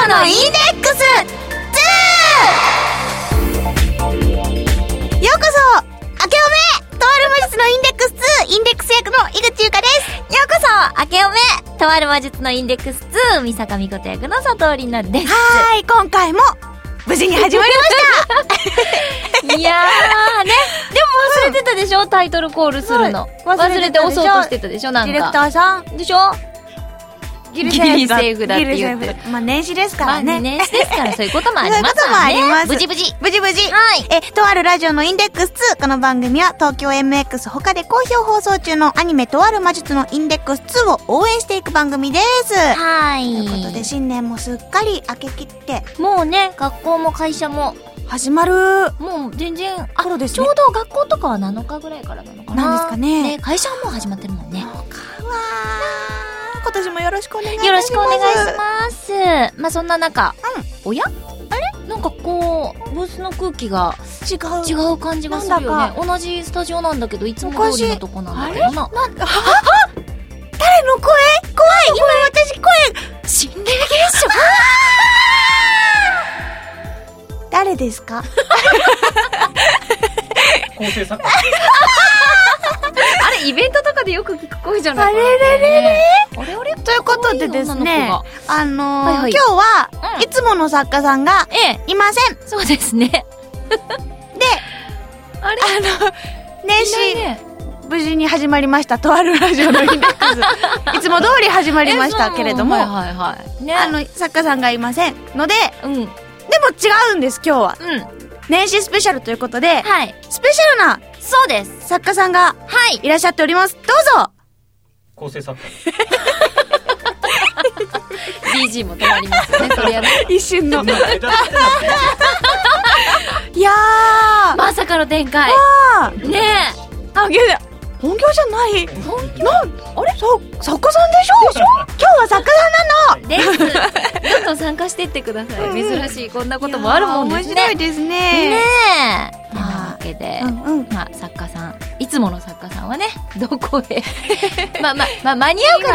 オのインデックス 2。 ようこそ明けおめとある魔術のインデックス2、インデックス役の井口優香です。 ようこそ明けおめとある魔術のインデックス2、三坂美琴役の佐藤里奈です。 はい、今回も無事に始まりましたいやーね、でも忘れてたでしょ、タイトルコールするの。忘れて押そうとしてたでしょ、なんか。 ディレクターさんでしょ、ギリセーフだって言ってる。 まあ年始ですからね。 年始ですからそういうこともありますからね。 そういうこともあります。 無事無事。 無事無事。 はい。 とあるラジオのインデックス2。この番組は東京 MX 他で好評放送中のアニメとある魔術のインデックス2を応援していく番組です。 はい。 ということで新年もすっかり明けきって。 もうね、学校も会社も始まる。 もう全然、 頃ですね。 ちょうど学校とかは7日ぐらいからなのかな。 なんですかね。 会社はもう始まってるもんね。 今年もよろしくお願いします。 よろしくお願いします。まあそんな中、おや？あれ？なんかこうブースの空気が違う感じがするよね。同じスタジオなんだけどいつも通りのとこなんだけどな。誰の声？ 怖い。今私声心霊現象。 誰ですか？ 構成作家。 あれイベントとかでよく聞く声じゃないかな。 あれということでですね、今日はいつもの作家さんがいません。 そうですね。で、 あれ年始無事に始まりましたとあるラジオのインデックスいつも通り始まりましたけれども、作家さんがいませんので、でも違うんです。今日は年始スペシャルということで、スペシャルなそうです作家さんがいらっしゃっております。どうぞ。 構成作家。 BG も止まりますね。それやね。 一瞬の。いやー、 まさかの展開。ねえ。 本業じゃない。あれ？作家さんでしょ？今日は作家さんなの。 です。どんどん参加してってください。珍しいこんなこともあるもんですね。 面白いですね。 ねえ。というわけで、まあ作家さん、いつもの作家さんはね、どこへまあ間に合うかな。早く来て。おいでよ。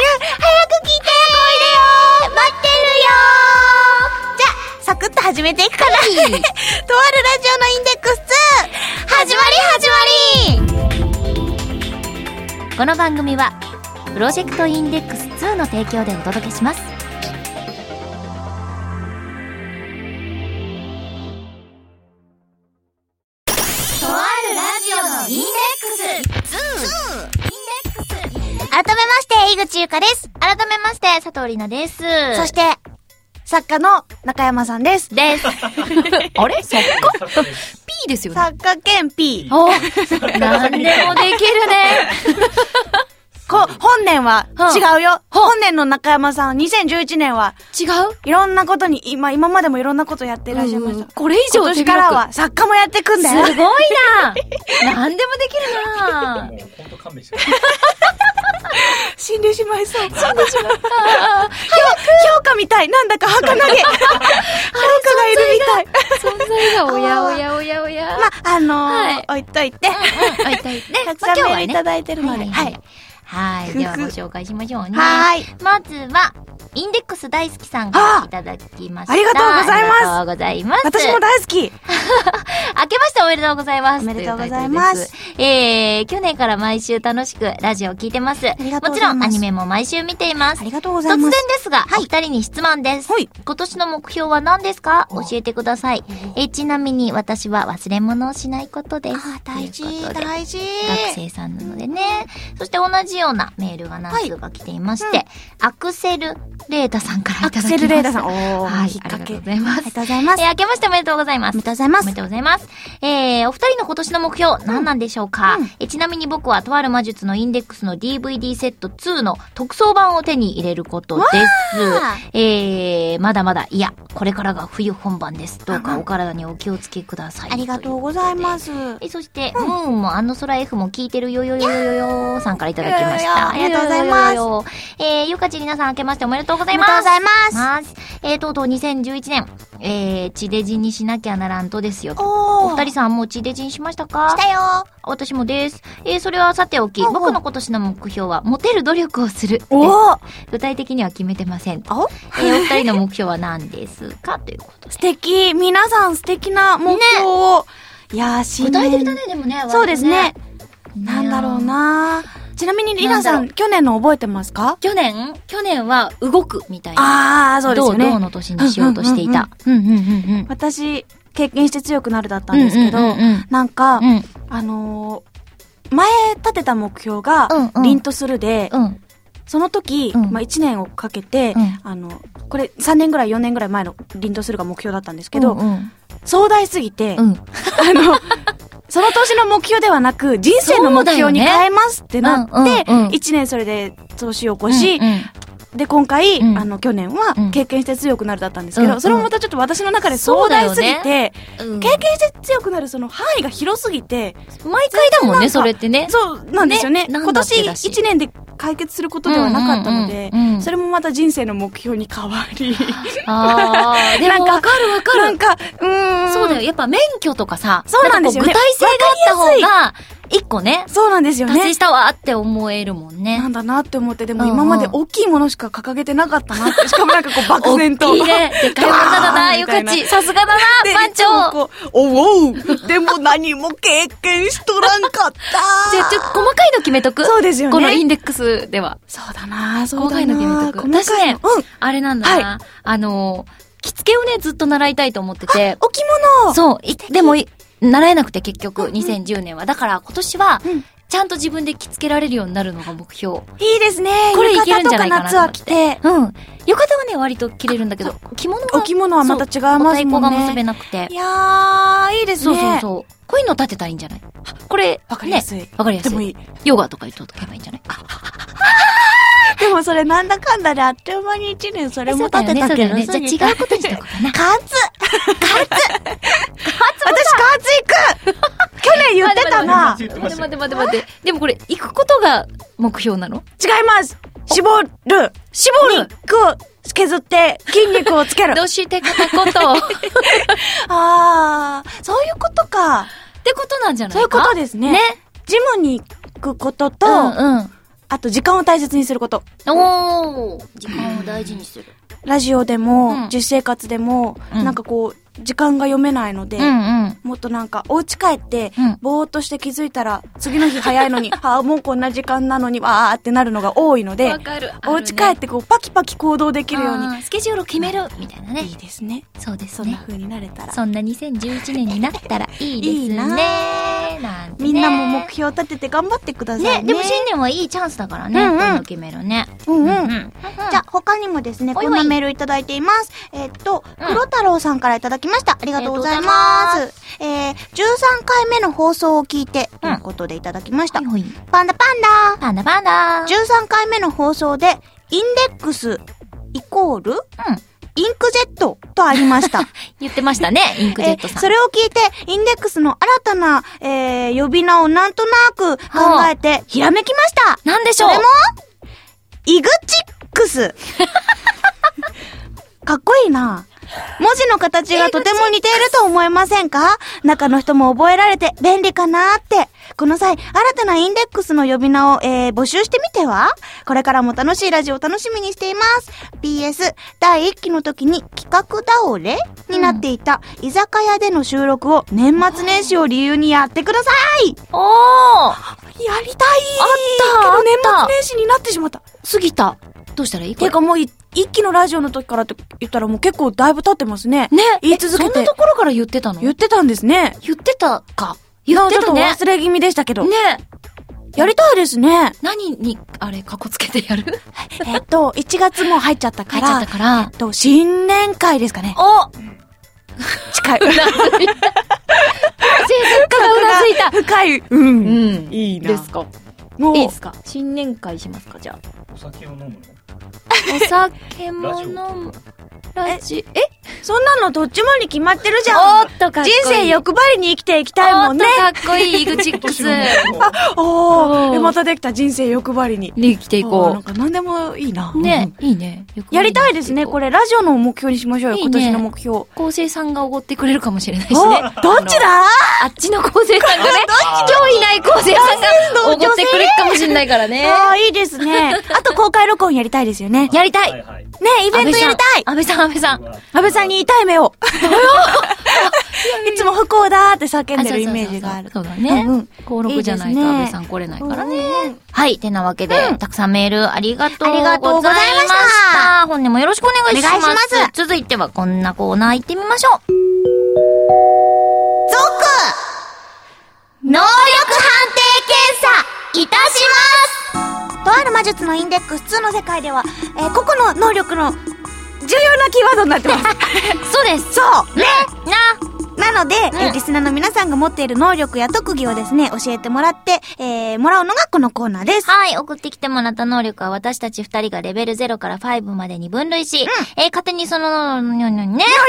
待ってるよ。 じゃあサクッと始めていくから。とあるラジオのインデックス2始まり。 この番組はプロジェクトインデックス2の提供でお届けします。とあるラジオのインデックス2。 改めまして井口優香です。 改めまして佐藤里奈です。 そして作家の中山さんです。 あれ作家P ですよね。 作家兼 P。 なんでもできるね。 本年は違うよ。本年の中山さん、2011年は違う？ いろんなことに、今までもいろんなことやっていらっしゃいました。 これ以上今年からは作家もやってくんだよ。 すごいな。なんでもできるな。 もう本当勘弁して。 死んでしまいそう。評価みたい。なんだか儚げ。評価がいるみたい。 存在がおや。 置いといて。たくさんメールいただいてるので。 はい。ではご紹介しましょうね。 はい。 まずは、インデックス大好きさんからいただきました。 ありがとうございます。 ありがとうございます。 私も大好き。 明けましておめでとうございます。 おめでとうございます。 去年から毎週楽しくラジオを聞いてます。もちろんアニメも毎週見ています。 ありがとうございます。 突然ですが、お二人に質問です。今年の目標は何ですか？教えてください。ちなみに私は忘れ物をしないことです。 大事。 学生さんなのでね。そして同じようなメールが何通か来ていまして、アクセルレータさんからいただきました。 アクセルレータさん。 はい、引っ掛け。ありがとうございます。 ありがとうございます。 明けましておめでとうございます。 おめでとうございます。 おめでとうございます。お二人の今年の目標、何なんでしょうか？ちなみに僕はとある魔術のインデックスの DVD セット2の特装版を手に入れることです。まだまだ、いや、これからが冬本番です。どうかお体にお気をつけください。 ありがとうございます。 そして、ムーンもあの空 F も聞いてるよさんからいただきました。 ありがとうございます。 ゆかちりなさん明けましておめでとうございます。 おめでとうございます。 とうとう2011年、地デジにしなきゃならんとですよ。 お二人さんもう地デジにしましたか？ したよ。 私もです。それはさておき、僕の今年の目標は、モテる努力をする。具体的には決めてません。お二人の目標は何ですかということで。 素敵。皆さん素敵な目標を。いやー、 具体的だね、でもね。 そうですね。なんだろうな。ちなみにリナさん、去年の覚えてますか？ 去年は動くみたいな。 ああ、そうですよね。 銅の年にしようとしていた。 私、経験して強くなるだったんですけど、なんか、前立てた目標が、凛とするで、その時、1年をかけて、これ3年ぐらい4年ぐらい前の凛とするが目標だったんですけど、壮大すぎて、その年の目標ではなく、人生の目標に変えますってなって、1年それで年を越し、で、今回、去年は、経験して強くなるだったんですけど、それもまたちょっと私の中で壮大すぎて、経験して強くなるその範囲が広すぎて、 毎回だもんね、それってね。 そうなんですよね。今年1年で解決することではなかったので、それもまた人生の目標に変わり。 でもわかるわかる。 なんか、 そうだよ。やっぱ免許とかさ、 そうなんですよね。 具体性があった方が、一個ね。 そうなんですよね。 達成したわって思えるもんね。 なんだなって思って、でも今まで大きいものしか掲げてなかったなって。しかもなんかこう漠然と。 大きいね。でかいものだな、よかち。さすがだな、番長。 おう、でも何も経験しとらんかった。 じゃあ細かいの決めとく？ そうですよね。 このインデックスでは。 そうだな、 細かいの決めとく。私ね、あれなんだな。着付けをね、ずっと習いたいと思ってて。 お着物！ そう。でも、習えなくて結局、2010年は。だから今年は、ちゃんと自分で着付けられるようになるのが目標。 いいですね。 これいけるんじゃないかなと思って。 夏は着て。 浴衣はね、割と着れるんだけど、 お着物はまた違いますもんね。 太鼓が結べなくて。 いやー、いいですね。 そう。こういうの立てたらいいんじゃない？これ、 わかりやすい。 わかりやすい。でもいい。ヨガとか言っとけばいいんじゃない？ でもそれなんだかんだであっという間に1年それも立てたけどね。 じゃあ違うことにしとこうかな。 加圧私加圧行く去年言ってたな。 待って。でもこれ、行くことが目標なの？ 違います。絞る肉を削って筋肉をつける。 どうして片言。 そういうことか。 ってことなんじゃないか？ そういうことですね。ジムに行くことと、あと時間を大切にすること。 時間を大事にする。 ラジオでも、実生活でも、なんかこう、時間が読めないので、もっとなんか、お家帰って、ぼーっとして気づいたら、次の日早いのに、もうこんな時間なのに、わーってなるのが多いので、お家帰ってこう、パキパキ行動できるように。 スケジュールを決める、みたいなね。 いいですね。 そうですね。 そんな風になれたら。 そんな2011年になったらいいですね。なんてね。 みんなも目標立てて頑張ってくださいね。 でも新年はいいチャンスだからね。こういうの決めるね。 じゃあ、他にもですね、こんなメールいただいています。黒太郎さんからいただきました。ありがとうございます。13回目の放送を聞いて、ということでいただきました。パンダ。13回目の放送で、インデックスイコール、インクジェットとありました。 言ってましたね、インクジェットさん。 それを聞いて、インデックスの新たな、呼び名をなんとなく考えて、ひらめきました。 なんでしょう？ それも、イグチックス。かっこいいな。文字の形がとても似ていると思いませんか？中の人も覚えられて便利かなーって。この際、新たなインデックスの呼び名を、募集してみては？これからも楽しいラジオを楽しみにしています。PS、第1期の時に企画倒れになっていた居酒屋での収録を年末年始を理由にやってください。やりたい。 あったけど年末年始になってしまった。 過ぎた。どうしたらいい？ てかもう一期のラジオの時からって言ったらもう結構だいぶ経ってますね。言い続けて。 そんなところから言ってたの？ 言ってたんですね。 言ってたか。言ってたね。 ちょっと忘れ気味でしたけど。 ね。 やりたいですね。 何に、カッコつけてやる 1月も入っちゃったから。新年会ですかね。近い。制作家がうなずいた。 深い。 いいな。 ですか。いいですか。新年会しますか、じゃあ。 お酒を飲むの？ お酒も飲む。 そんなのどっちもに決まってるじゃん。 おっとかっこいい。 人生欲張りに生きていきたいもんね。 おっとかっこいい、イグチックス。 またできた人生欲張りに。 で生きていこう。 なんか何でもいいな。 ね、いいね。 やりたいですね。これラジオの目標にしましょうよ、今年の目標。 昴生さんがおごってくれるかもしれないしね。 どっちだ？ あっちの昴生さんがね、今日いない昴生さんがおごってくれるかもしれないからね。 ああ、いいですね。あと公開録音やりたいですよね。 やりたい。 ね、イベントやりたい。 安倍さん。 安倍さんに痛い目を。いつも不幸だーって叫んでるイメージがある。 そうだね。登録じゃないと安倍さん来れないからね。はい。てなわけで、たくさんメールありがとうございました。本年もよろしくお願いします。続いてはこんなコーナー行ってみましょう。能力判定検査いたします。 とある魔術のインデックス2の世界では、個々の能力の重要なキーワードになってます。 そうです。 そうね。なので、リスナーの皆さんが持っている能力や特技をですね、教えてもらって、もらうのがこのコーナーです。 はい、送ってきてもらった能力は私たち2人がレベル0から5までに分類し、勝手にその、新年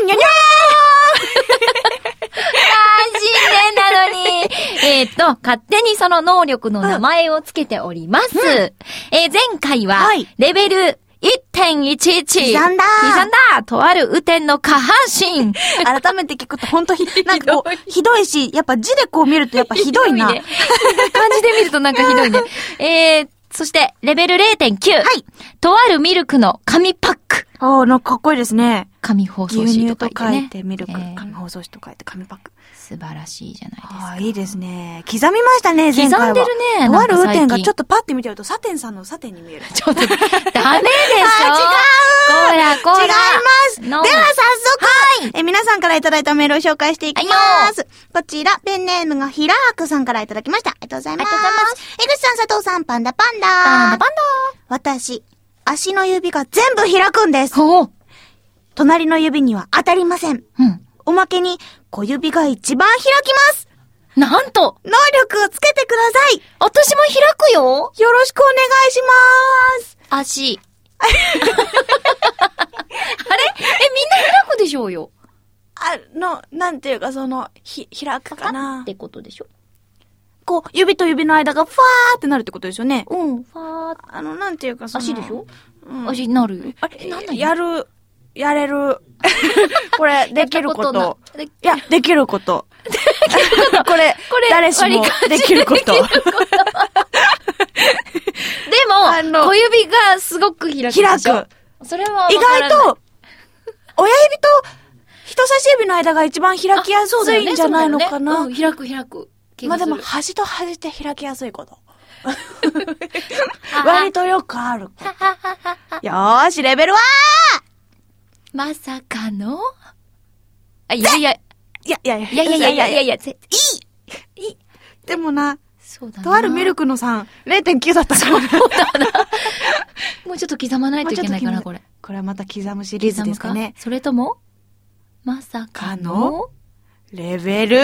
なのに、勝手にその能力の名前をつけております。前回は、レベル1.11。刻んだとある雨天の下半身。 改めて聞くとほんとなんかこう、ひどいし、やっぱ字でこう見るとやっぱひどいな。 漢字で見るとなんかひどいね。そして、レベル 0.9。はい。とあるミルクの紙パック。 なんかかっこいいですね。 紙包装紙と書いてミルク、紙包装紙と書いて紙パック。 素晴らしいじゃないですか。 いいですね。刻みましたね、前回は。 刻んでるね。 とある雨天がちょっとパッて見てると、サテンさんのサテンに見える。 ちょっと、ダメでしょ。違うこら。違います。では早速、皆さんからいただいたメールを紹介していきます。こちら、ペンネームがヒラークさんからいただきました。ありがとうございます。江口さん、佐藤さん、パンダ。私、足の指が全部開くんです。隣の指には当たりません。おまけに、小指が一番開きます。 なんと能力をつけてください。 私も開くよ。 よろしくお願いします。 足。あれみんな開くでしょうよ。 なんていうか開くかな。 ってことでしょ。 こう、指と指の間がファーってなるってことですよね。 ファー。 なんていうか足でしょ。足になるよ。 あれ、なんだよ。やれる。これ、できること。いや、できること。これ、誰しもできること。でも、小指がすごく開く。 開く。 それは意外と、親指と人差し指の間が一番開きやすいんじゃないのかな。 開く。 まあでも、端と端って開きやすいこと。割とよくある。よーし、レベルはまさかのいや、 でもな、 そうだな。 とあるミルクの3、0.9 だったから。 そうだな。もうちょっと刻まないといけないかな、これ。 これはまた刻むシリーズですかね。 それとも、まさかのレベル 5！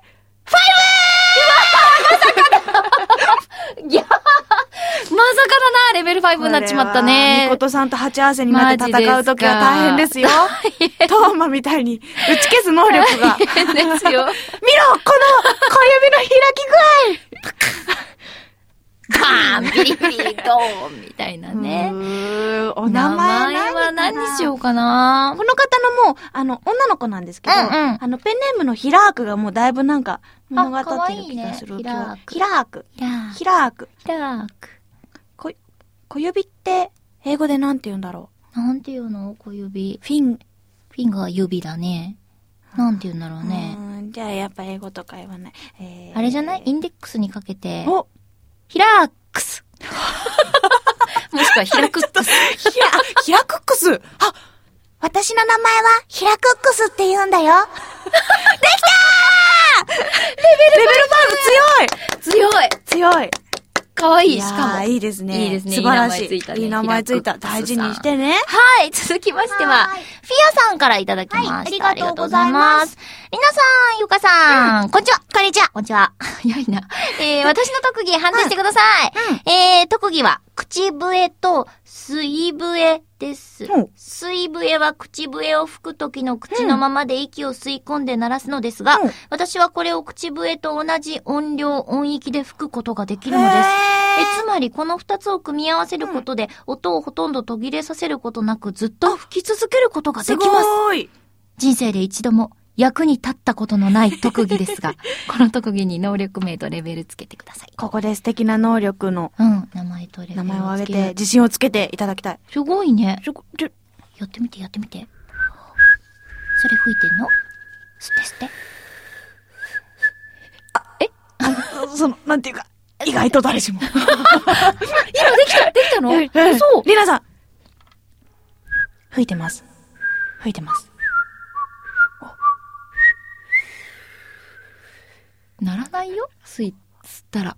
いやまさかだな、レベル5になっちまったね。 みことさんと鉢合わせになって戦うときは大変ですよ。トーマみたいに打ち消す能力が。 大変ですよ。 見ろ、この小指の開き具合バーンビリビリドーンみたいなね。 お名前は何にしようかな。 この方のもう、女の子なんですけど、ペンネームのヒラークがもうだいぶなんか物語ってる気がする。 ヒラーク。 小指って英語でなんて言うんだろう。なんて言うの？小指。 フィンガー指だね。なんて言うんだろうね。 じゃあやっぱ英語とか言わない。 あれじゃない？インデックスにかけて。ヒラークス。もしくはヒラクックス。 ヒラクックス。私の名前はヒラクックスって言うんだよ。できたー！レベル5強い。 かわいい、しかも。 いいですね。 いいですね。 素晴らしい。 いい名前ついた。 大事にしてね。 はい。続きましては、フィアさんからいただきました。ありがとうございます。皆さん、ゆかさん、こんにちは。こんにちは。よいな。私の特技、判定してください。特技は、口笛と水笛でです。吸い笛は口笛を吹く時の口のままで息を吸い込んで鳴らすのですが、私はこれを口笛と同じ音量、音域で吹くことができるのです。つまりこの2つを組み合わせることで、音をほとんど途切れさせることなくずっと吹き続けることができます。人生で一度も役に立ったことのない特技ですが、この特技に能力名とレベルつけてください。 ここで素敵な能力の、 名前とレベル名前を挙げて自信をつけていただきたい。 すごいね。やってみて。それ吹いてんの？吸って。 なんていうか、意外と誰しも。今できたの？そう。 リナさん。吹いてます。 ならないよ？吸ったら。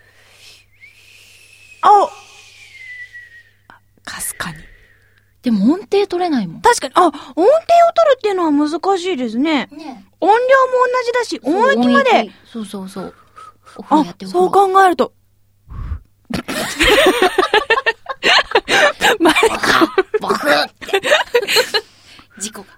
かすかに。 でも音程取れないもん。 確かに。音程を取るっていうのは難しいですね。音量も同じだし、音域まで。 そう。そう考えると。マイク。 バクッ事故が。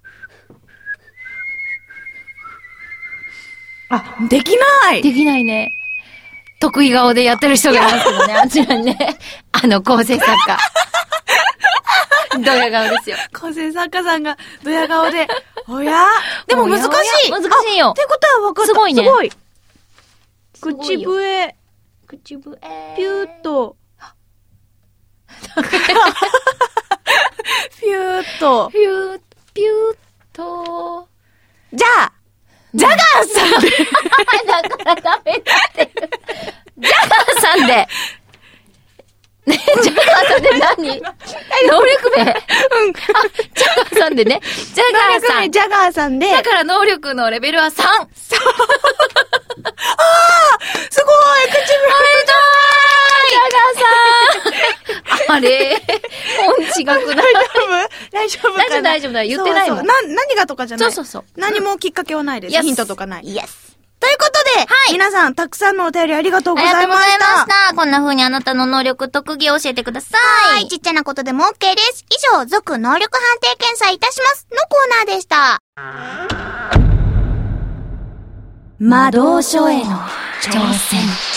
できない。 できないね。得意顔でやってる人がいますけどね、あちらにね。構成作家。ドヤ顔ですよ。 構成作家さんがドヤ顔で。でも難しい。 難しいよ。 ってことは分かった。 すごいね。 すごい。口笛。ピューッと。ピューッと。じゃあ、ジャガーさんで。 だからダメだって。ジャガーさんで。ジャガーさんで何？能力名？ジャガーさんでね。ジャガーさんで。だから能力のレベルは3。すごい！ 口笛。 ジャガーさん。あれ音違くない？ 大丈夫かな？ 大丈夫だ。言ってないもん。 何がとかじゃない。 そう。 何もきっかけはないです。ヒントとかない。 イエス。 ということで、皆さん、たくさんのお便りありがとうございました。ありがとうございました。 こんな風にあなたの能力、特技を教えてください。 ちっちゃなことでも OK です。以上、続能力判定検査いたしますのコーナーでした。魔導書への挑戦。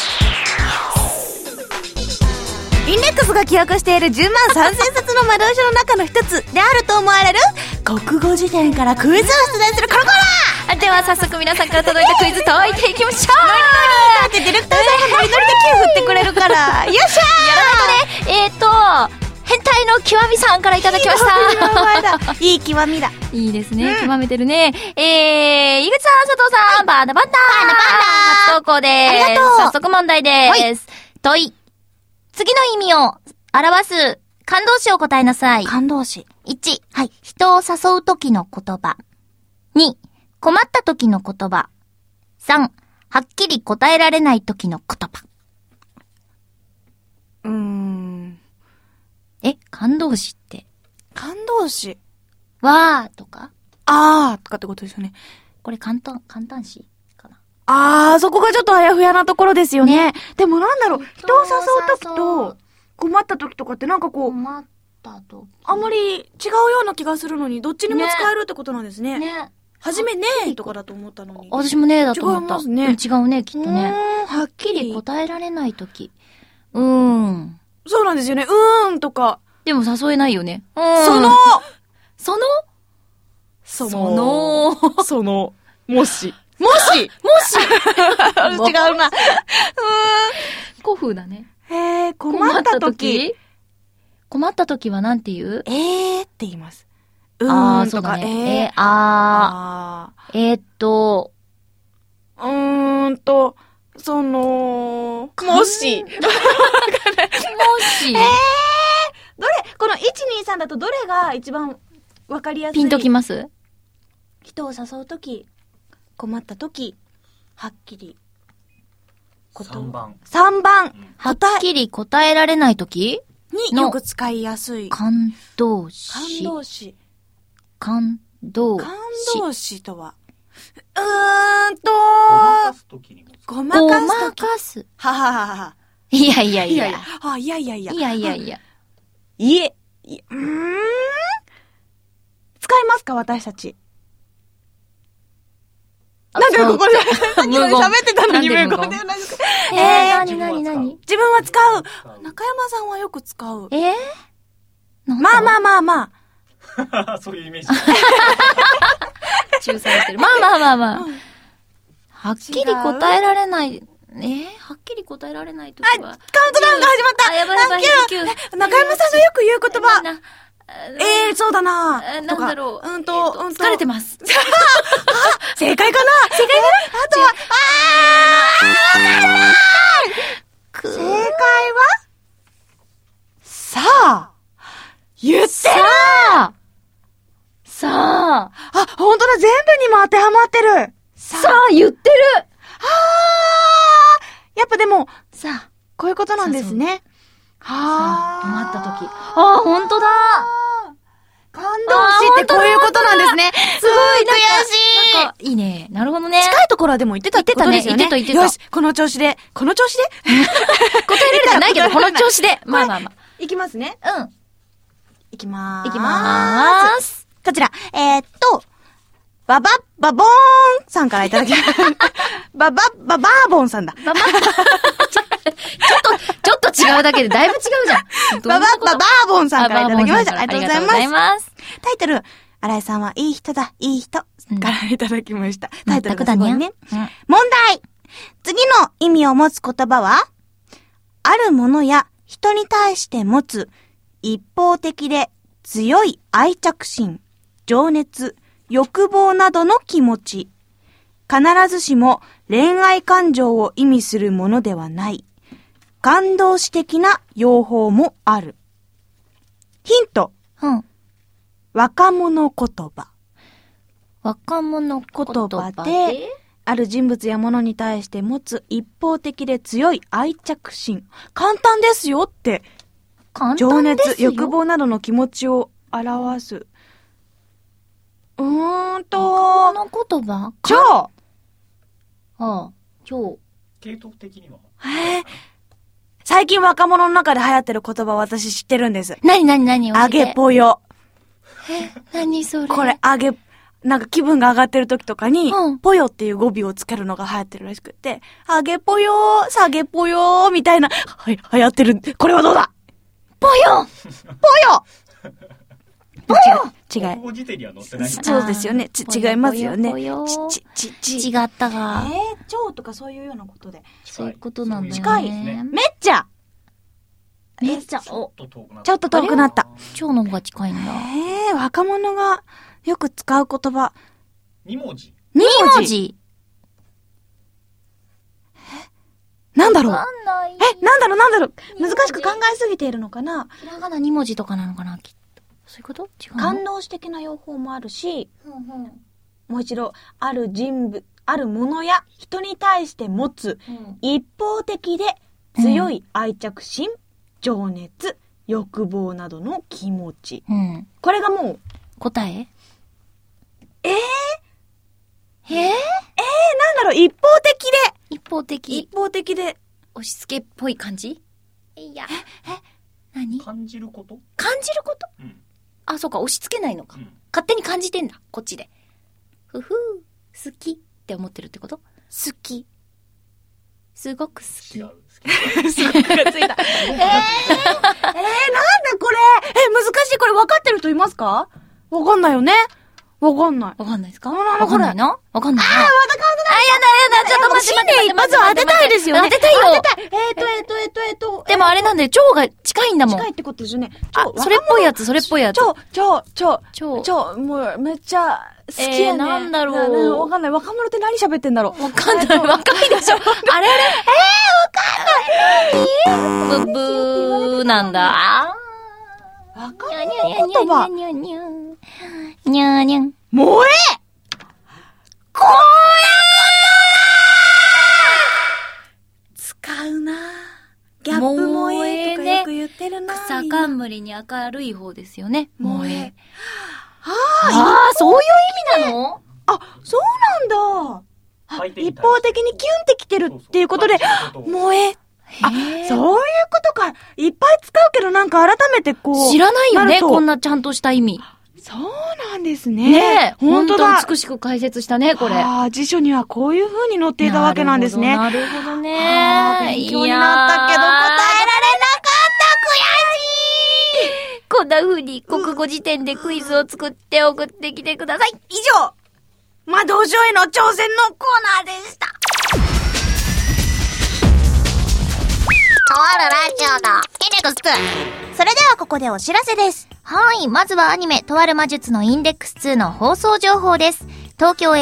インデックスが記憶している10万3000冊の魔導書の中の一つであると思われる国語辞典からクイズを出題するこのコーナー。 では早速皆さんから届いたクイズ解いていきましょう。 だってディレクターさんがノリノリでキュー振ってくれるからよっしゃー。やらないとね。変態の極みさんからいただきました。 いい極みだ。 いいですね。極めてるね。井口さん、佐藤さん、バンダ初投稿です。 ありがとう。 早速問題です。問い。次の意味を表す感動詞を答えなさい。 感動詞。 1、人を誘う時の言葉。2、困った時の言葉。3、はっきり答えられない時の言葉。感動詞って。 感動詞。 わーとかあーとかってことですよね。 これ簡単詞かな。 そこがちょっとあやふやなところですよね。でもなんだろう、人を誘う時と困った時とかってなんかこう、 困った時。 あんまり違うような気がするのに、どっちにも使えるってことなんですね。はじめねーとかだと思ったのに。 私もねーだと思った。 違いますね。 違うね、きっとね。はっきり答えられない時。そうなんですよね。とか。 でも誘えないよね。 もし。違うな。 古風だね。 困った時はなんて言う？ って言います。 そうだね。 もし。どれこの1、2、3だとどれが一番わかりやすい？ ピンときます？ 人を誘うとき、困ったとき、はっきり。 3番。 はっきり答えられないときによく使いやすい。 感動詞とは。 ごまかすときにも。 いや。 いや。 使いますか私たち。なんでここで、さっきまで喋ってたのに無言でうなずく。 何自分は使う。中山さんはよく使う。まあ。 そういうイメージ。 仲裁してる。まあ。はっきり答えられない。はっきり答えられないときは。 カウントダウンが始まった。 やばい。 中山さんがよく言う言葉。そうだな。 なんだろう。 疲れてます。 正解かなあとは、正解はさあ言ってるさあほんとだ、全部にも当てはまってる。 さあ言ってる。 やっぱでも、さあ、こういうことなんですね。 止まったとき。ほんとだ。 感動しってこういうことなんですね。すごい悔しい。 なんか、いいね。なるほどね。 近いところはでも言ってたってことですよね。 言ってた。 よし、この調子で答えれるじゃないけど、この調子で。まあ。 いきますね。いきまーす。 こちら、バボーンさんからいただきました。バーボンさんだ。 ちょっと違うだけでだいぶ違うじゃん。 バーボンさんからいただきました。ありがとうございます。タイトル、新井さんはいい人だ、いい人からいただきました。タイトルがすごいね。問題。次の意味を持つ言葉は、あるものや人に対して持つ一方的で強い愛着心、情熱、欲望などの気持ち。必ずしも恋愛感情を意味するものではない。感動詞的な用法もある。ヒント。若者言葉。 若者言葉で、 ある人物や物に対して持つ一方的で強い愛着心。簡単ですよって。情熱、欲望などの気持ちを表す。 若者言葉超系統的には最近若者の中で流行ってる言葉私知ってるんです。 何あげぽよ。 何それこれなんか気分が上がってる時とかに、ぽよっていう語尾をつけるのが流行ってるらしくて、あげぽよー、下げぽよー、みたいな、流行ってる。これはどうだ？ ぽよ違い。 国語辞典には載ってない。 そうですよね。違いますよね。違ったが。 蝶とかそういうようなことで。 そういうことなんだよね。 近い。めっちゃ。 ちょっと遠くなった。 蝶の方が近いんだ。 若者がよく使う言葉。 2文字。 2文字。なんだろう。なんだろう。難しく考えすぎているのかな。 ひらがな2文字とかなのかな、きっと。そういうこと違うの？ 感動詞的な用法もあるし、もう一度、あるものや人に対して持つ、一方的で強い愛着心、情熱、欲望などの気持ち。これがもう、 答え？ なんだろう、一方的で。 押し付けっぽい感じ？何？ 感じること？ そうか、押し付けないのか。勝手に感じてんだ、こっちで。好きって思ってるってこと？ 好き。 すごく好き。 違う。 すごくがついた。なんだこれ？難しい。これ分かってる人いますか？分かんないよね。分かんない。 分かんないですか？ 分かんないな。分かんないな。 またカウントだ。 やだ。ちょっと待って。 新年一発は当てたいですよね。 当てたいよ。でもあれなんで、蝶が近いんだもん。 近いってことですよね。 それっぽいやつ。 もうめっちゃ好きやね。 なんだろう。 わかんない。若者って何喋ってんだろう。 わかんない。若いでしょ。あれわかんない。ブブーなんだ。 若者言葉。 にゃーにゃん。 萌え！使うな。ギャップ萌えとかよく言ってるな。 草冠に明るい方ですよね。 萌え。 そういう意味なの？ そうなんだ。一方的にキュンってきてるっていうことで、萌え。 あ、そういうことか。いっぱい使うけどなんか改めてこう。 知らないよね、こんなちゃんとした意味。 そうなんですね。 ねえ、本当だ。美しく解説したね、これ。 ああ、辞書にはこういう風に載っていたわけなんですね。 なるほどね。 勉強になったけど答えられなかった。悔しい。 こんな風に国語辞典でクイズを作って送ってきてください。 以上、魔導書への挑戦のコーナーでした。 とあるラジオのインデックス2。 それではここでお知らせです。 はい、まずはアニメとある魔術のインデックス2の放送情報です。東京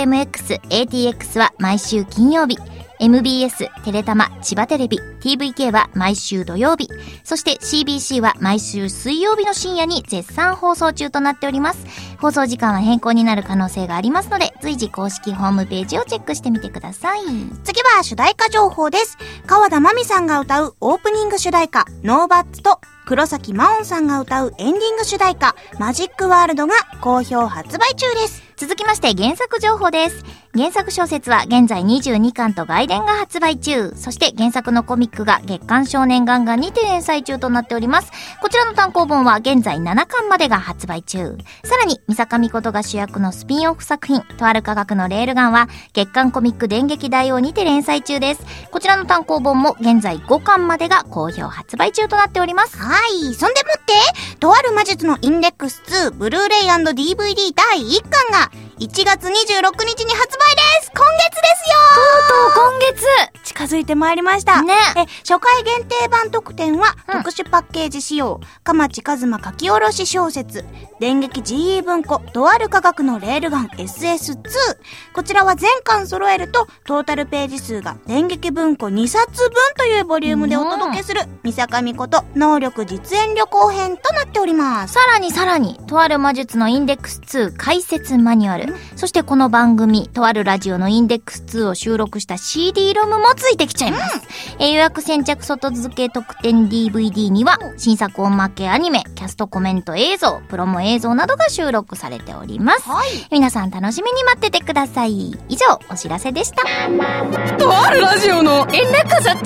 MX、ATX は毎週金曜日、MBS、テレタマ、千葉テレビ、TVK は毎週土曜日、そして CBC は毎週水曜日の深夜に絶賛放送中となっております。放送時間は変更になる可能性がありますので、随時公式ホームページをチェックしてみてください。 次は主題歌情報です。川田真美さんが歌うオープニング主題歌、ノーバッツと、黒崎真音さんが歌うエンディング主題歌、マジックワールドが好評発売中です。 続きまして原作情報です。原作小説は現在22巻と外伝が発売中。そして原作のコミックが月刊少年ガンガンにて連載中となっております。こちらの単行本は現在7巻までが発売中。さらに、三坂美琴が主役のスピンオフ作品、とある科学のレールガンは月刊コミック電撃大王にて連載中です。こちらの単行本も現在5巻までが好評発売中となっております。 はい。そんでもって、とある魔術のインデックス2、ブルーレイ&DVD 第1巻が1月26日に発売です。今月ですよ。 とうとう今月近づいてまいりました。 ね。 初回限定版特典は、特殊パッケージ仕様、蒲地一馬書き下ろし小説、電撃 GE 文庫、とある科学のレールガン SS2。こちらは全巻揃えると、トータルページ数が電撃文庫2冊分というボリュームでお届けする、三坂美琴能力実演旅行編となっております。 さらに、とある魔術のインデックス2解説マニュアル、そしてこの番組、とあるラジオのインデックス2を収録した CD ロムもついてきちゃいます。予約先着外付け特典 DVD には、新作音まけアニメ、キャストコメント映像、プロモ映像などが収録されております。 はい。 皆さん楽しみに待っててください。以上、お知らせでした。 とあるラジオのインデックス2。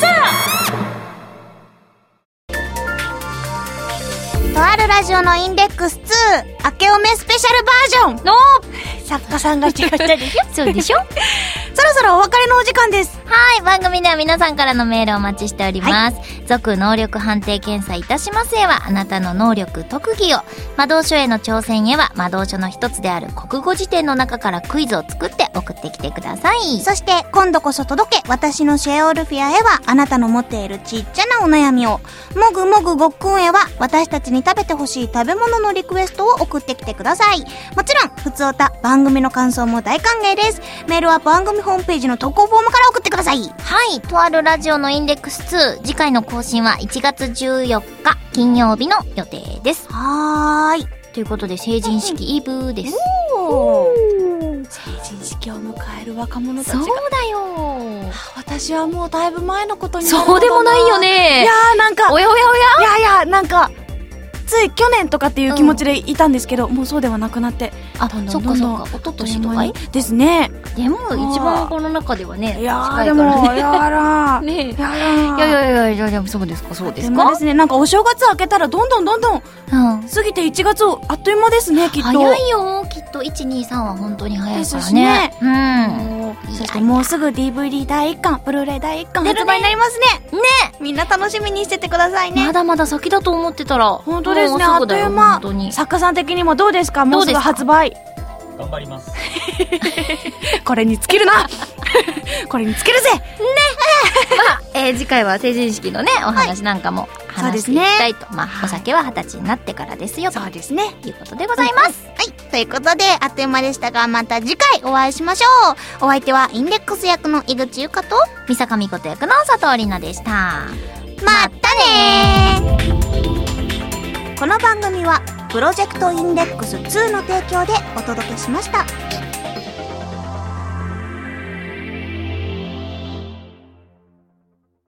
とあるラジオのインデックス2明けおめスペシャルバージョンの作家さんが違ったでしょそうでしょそろそろお別れのお時間です。 はい、番組では皆さんからのメールをお待ちしております。続能力判定検査いたしますへはあなたの能力特技を、魔導書への挑戦へは魔導書の一つである国語辞典の中からクイズを作って送ってきてください。 そして今度こそ届け私のシェアオルフィアへはあなたの持っているちっちゃなお悩みを、もぐもぐごっくんへは私たちに食べてほしい食べ物のリクエストを送ってきてください。もちろんふつおた番組の感想も大歓迎です。メールは番組ホームページの投稿フォームから送ってください。 はい、とあるラジオのインデックス2、次回の更新は1月14日金曜日の予定です。 はーい。 ということで成人式イブです。 おー、成人式を迎える若者たちが。 そうだよ。 私はもうだいぶ前のことになるのかな。 そうでもないよね。 いやーなんか、 おやおやおや。 いやなんかつい去年とかっていう気持ちでいたんですけど、もうそうではなくなって、 あ、そっかそっか、一昨年とかですね。 でも一番この中ではね、 いやーでもやらねやらいやそうですかそうですか。 でもですね、なんかお正月明けたらどんどん過ぎて1月をあっという間ですね、きっと。 早いよ、きっと 1,2,3 は本当に早いからね。 そしてもうすぐ DVD 第1巻、ブルーレイ第1巻発売になりますね。みんな楽しみにしててくださいね。 まだまだ先だと思ってたら。 本当ですね、あっという間。作家さん的にもどうですか、もうすぐ発売。 頑張ります。 これに尽きるなこれに尽きるぜねまあ、次回は成人式のね、お話なんかも話していきたいと。まあ、お酒は20歳になってからですよ。 そうですね。 ということでございます。 はい。ということで、あっという間でしたが、また次回お会いしましょう。お相手はインデックス役の井口ゆかと、 三坂美琴役の佐藤里奈でした。 またねー。この番組は、プロジェクトインデックス2の提供でお届けしました。